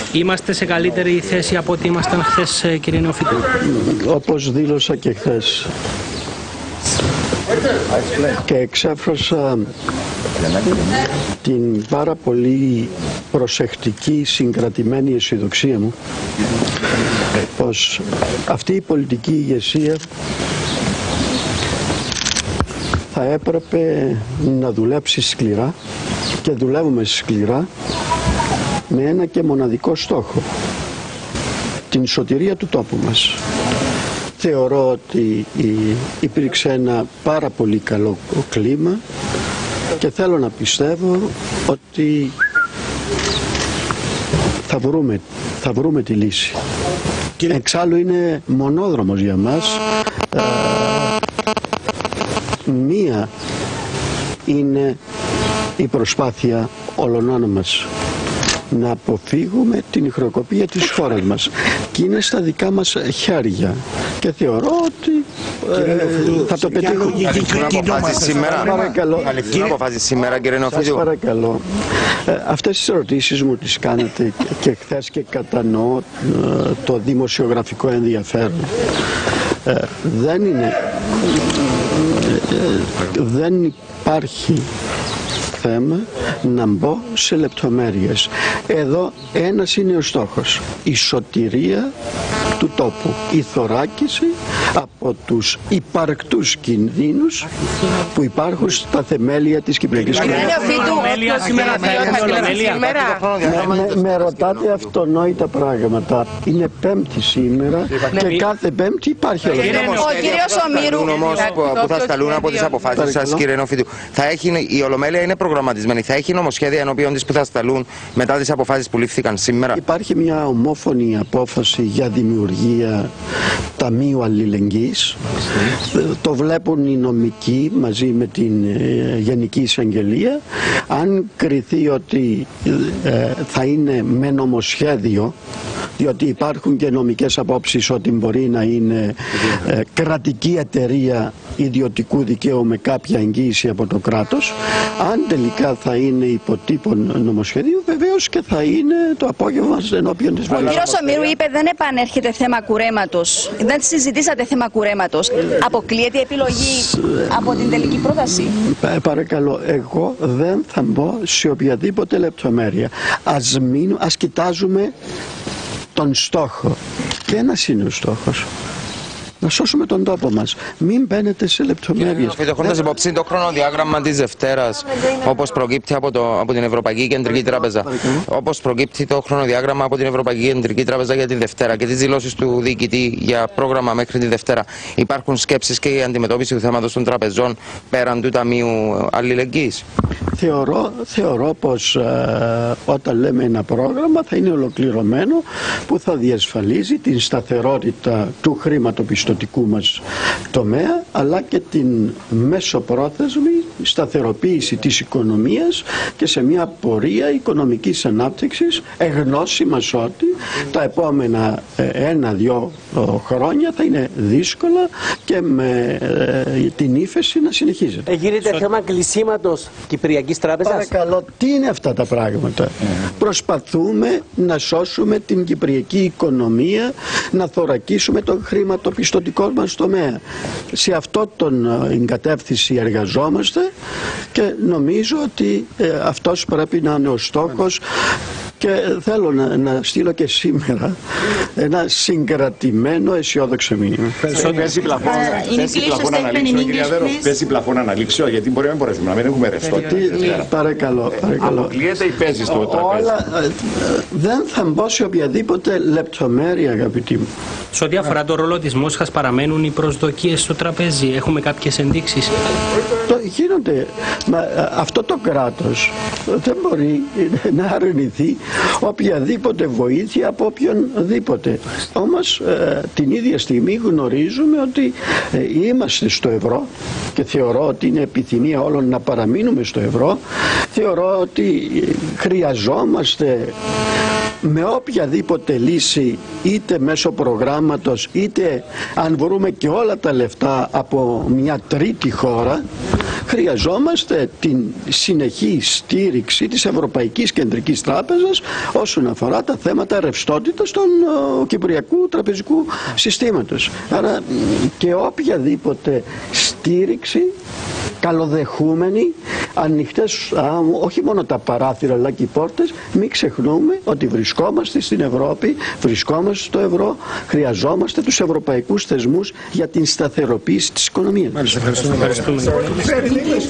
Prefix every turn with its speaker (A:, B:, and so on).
A: Είμαστε σε καλύτερη θέση από ό,τι ήμασταν χθες, κύριε Νεοφύτου?
B: Όπως δήλωσα και χθες και εξέφρασα την πάρα πολύ προσεκτική, συγκρατημένη αισιοδοξία μου πως αυτή η πολιτική ηγεσία θα έπρεπε να δουλέψει σκληρά, και δουλεύουμε σκληρά, με ένα και μοναδικό στόχο: την σωτηρία του τόπου μας. Θεωρώ ότι υπήρξε ένα πάρα πολύ καλό κλίμα και θέλω να πιστεύω ότι θα βρούμε τη λύση. Εξάλλου είναι μονόδρομος για μας. Μία είναι η προσπάθεια όλων μας να αποφύγουμε την χρεοκοπία της χώρας μας, και είναι στα δικά μας χέρια και θεωρώ ότι θα το πετύχουμε.
C: Αποφάσεις σήμερα, κύριε Νεοφύτου.
B: Σας παρακαλώ, αυτές τις ερωτήσεις μου τις κάνετε και χθες και κατανοώ το δημοσιογραφικό ενδιαφέρον. Δεν υπάρχει θέμα να μπω σε λεπτομέρειες. Εδώ ένας είναι ο στόχος: η σωτηρία του τόπου, η θωράκιση από τους υπαρκτούς κινδύνους που υπάρχουν στα θεμέλια της κυπριακής κοινωνίας. Με ρωτάτε αυτονόητα πράγματα. Είναι Πέμπτη σήμερα και κάθε Πέμπτη υπάρχει
C: ο κύριος Ομήρου που θα σταλούν από τις αποφάσεις σας, κύριε Νεοφύτου. Η Ολομέλεια είναι προγραμματισμένη. Θα έχει νομοσχέδια ενώπιον της που θα σταλούν μετά τις αποφάσεις που λήφθηκαν σήμερα?
B: Υπάρχει μια ομόφωνη απόφαση για δημιουργία Ταμείου Αλληλεγγύης. Το βλέπουν οι νομικοί μαζί με την Γενική Εισαγγελία. Αν κριθεί ότι θα είναι με νομοσχέδιο, διότι υπάρχουν και νομικές απόψεις ότι μπορεί να είναι κρατική εταιρεία ιδιωτικού δικαίου με κάποια εγγύηση από το κράτος, αν τελικά θα είναι υποτύπων νομοσχεδίου, βεβαίως και θα είναι το απόγευμα ενώπιον της Βουλής.
D: Ο κύριος Ομήρου είπε δεν επανέρχεται θέμα κουρέματος. Δεν συζητήσατε θέμα κουρέματος. Αποκλείεται η επιλογή από την τελική πρόταση?
B: Παρακαλώ, εγώ δεν θα μπω σε οποιαδήποτε λεπτομέρεια. Ας κοιτάζουμε τον στόχο. Και ένας είναι ο στόχος: να σώσουμε τον τόπο μας. Μην μπαίνετε σε λεπτομέρειες.
C: Έχοντας υπόψη το χρονοδιάγραμμα της Δευτέρας, όπως προκύπτει από την Ευρωπαϊκή Κεντρική Τράπεζα, όπως προκύπτει το χρονοδιάγραμμα από την Ευρωπαϊκή Κεντρική Τράπεζα για τη Δευτέρα και τις δηλώσεις του διοικητή για πρόγραμμα μέχρι τη Δευτέρα, υπάρχουν σκέψεις και η αντιμετώπιση του θέματος των τραπεζών πέραν του Ταμείου Αλληλεγγύης?
B: Θεωρώ πως όταν λέμε ένα πρόγραμμα θα είναι ολοκληρωμένο, που θα διασφαλίζει την σταθερότητα του χρηματοπιστωτικού μας τομέα, αλλά και την μεσοπρόθεσμη σταθεροποίηση της οικονομίας και σε μια πορεία οικονομικής ανάπτυξης, εγνώση μας ότι τα επόμενα 1-2 χρόνια θα είναι δύσκολα και με την ύφεση να συνεχίζεται.
E: Γίνεται θέμα κλεισίματος Κυπριακής Τράπεζας?
B: Παρακαλώ, τι είναι αυτά τα πράγματα? Προσπαθούμε να σώσουμε την κυπριακή οικονομία, να θωρακίσουμε τον χρηματοπιστωτικό μας τομέα. Σε αυτό την κατεύθυνση εργαζόμαστε και νομίζω ότι αυτός πρέπει να είναι ο στόχος. Και θέλω να στείλω και σήμερα ένα συγκρατημένο αισιόδοξο μήνυμα.
F: Παίζει πλαφόν αναλήξεω, γιατί μπορεί να μπορέσουμε να μην έχουμε ρευστό.
B: Παρακαλώ.
F: Αποκλείεται ή παίζει στο τραπέζι?
B: Δεν θα μπω σε οποιαδήποτε λεπτομέρεια, αγαπητοί μου.
A: Σε ό,τι αφορά το ρόλο της Μόσχας, παραμένουν οι προσδοκίες στο τραπέζι? Έχουμε κάποιες ενδείξεις?
B: Γίνονται. Αυτό το κράτος δεν μπορεί να αρνηθεί οποιαδήποτε βοήθεια από οποιονδήποτε. Όμως την ίδια στιγμή γνωρίζουμε ότι είμαστε στο ευρώ και θεωρώ ότι είναι επιθυμία όλων να παραμείνουμε στο ευρώ. Θεωρώ ότι χρειαζόμαστε με οποιαδήποτε λύση, είτε μέσω προγράμματος, είτε αν βρούμε και όλα τα λεφτά από μια τρίτη χώρα, χρειαζόμαστε την συνεχή στήριξη της Ευρωπαϊκής Κεντρικής Τράπεζας όσον αφορά τα θέματα ρευστότητας του κυπριακού τραπεζικού συστήματος. Άρα και οποιαδήποτε στήριξη καλοδεχούμενοι, ανοιχτές όχι μόνο τα παράθυρα αλλά και οι πόρτες. Μην ξεχνούμε ότι βρισκόμαστε στην Ευρώπη, βρισκόμαστε στο ευρώ, χρειαζόμαστε τους ευρωπαϊκούς θεσμούς για την σταθεροποίηση της οικονομίας.
A: Μάλιστα, ευχαριστούμε.